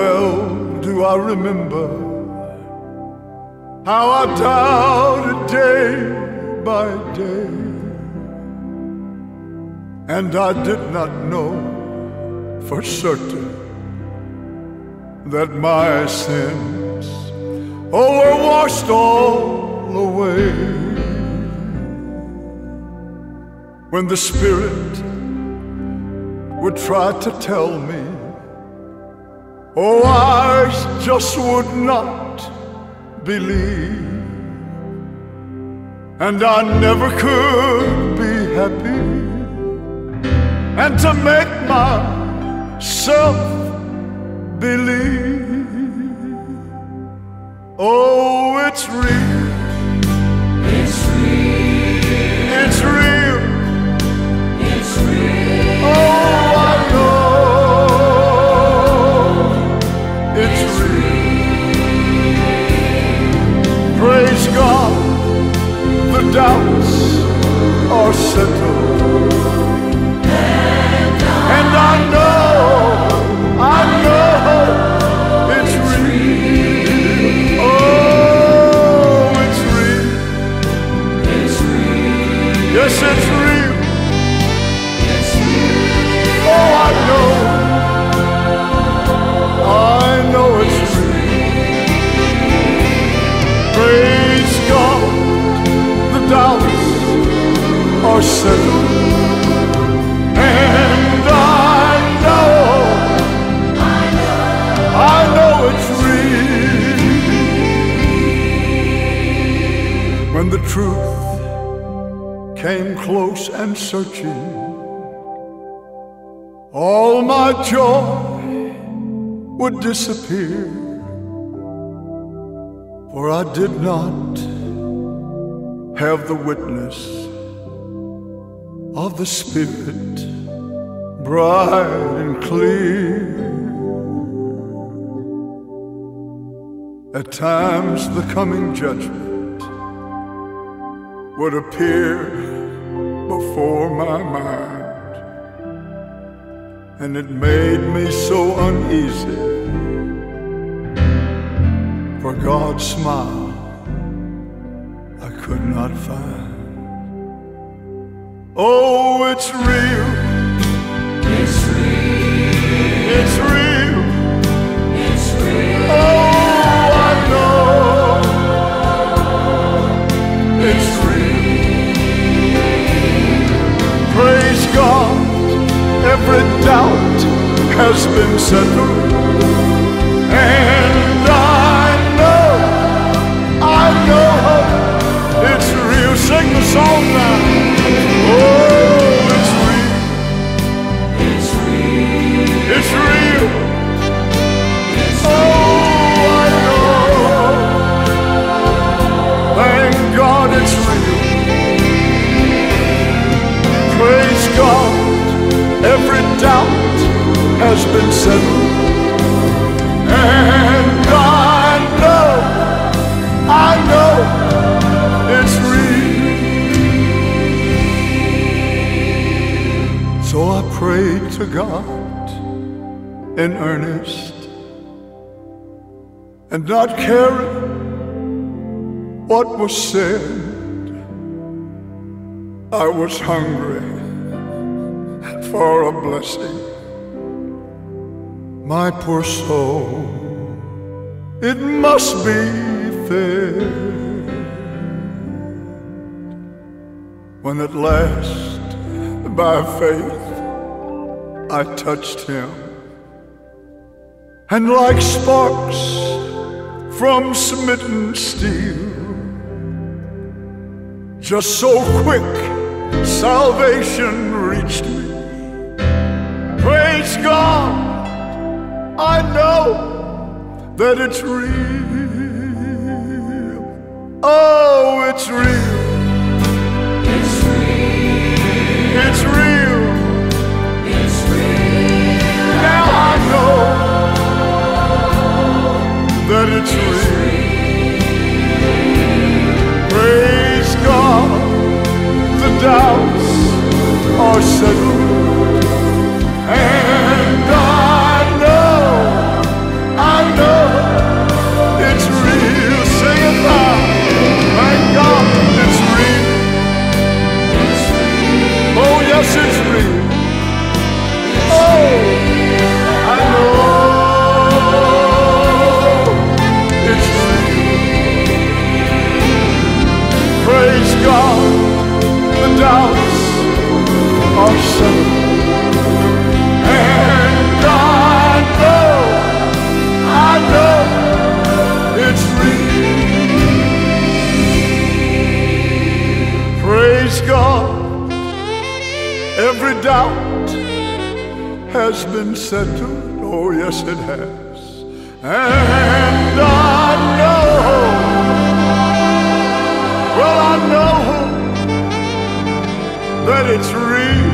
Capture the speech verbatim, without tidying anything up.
well do I remember how I doubted day by day, and I did not know for certain that my sins, oh, were washed all away. When the Spirit would try to tell me, oh, I just would not believe, and I never could be happy. And to make myself believe, oh, it's real, it's real, it's real, it's real. Oh, I know it's real. Praise God, the doubts are settled, and I know, I know it's real. Oh, it's real. It's real. Yes, it's real. It's real. Oh, I know. I know it's real. Praise God, the doubts are settled, and I know, I know it's real. When the truth came close and searching, all my joy would disappear, for I did not have the witness of the Spirit, bright and clear. At times the coming judgment would appear before my mind, and it made me so uneasy, for God's smile I could not find. Oh, it's real. It's real. It's real. It's real. Oh, I know it's real. Praise God, every doubt has been settled, and I know, I know it's real. Sing the song now. Oh, it's real. It's real. It's real. It's Oh, I know. Thank God it's real. Praise God, every doubt has been settled, and I know, I know it's real. So I prayed to God in earnest, and not caring what was said, I was hungry for a blessing. My poor soul, it must be fed. When at last, by faith, I touched him, and like sparks from smitten steel, just so quick salvation reached me. Praise God, I know that it's real. Oh, it's real. It's real. It's real. It's real. Now I know that it's real. Praise God, the doubts are settled, and I know, I has been settled. Oh, yes, it has. And I know, well, I know that it's real.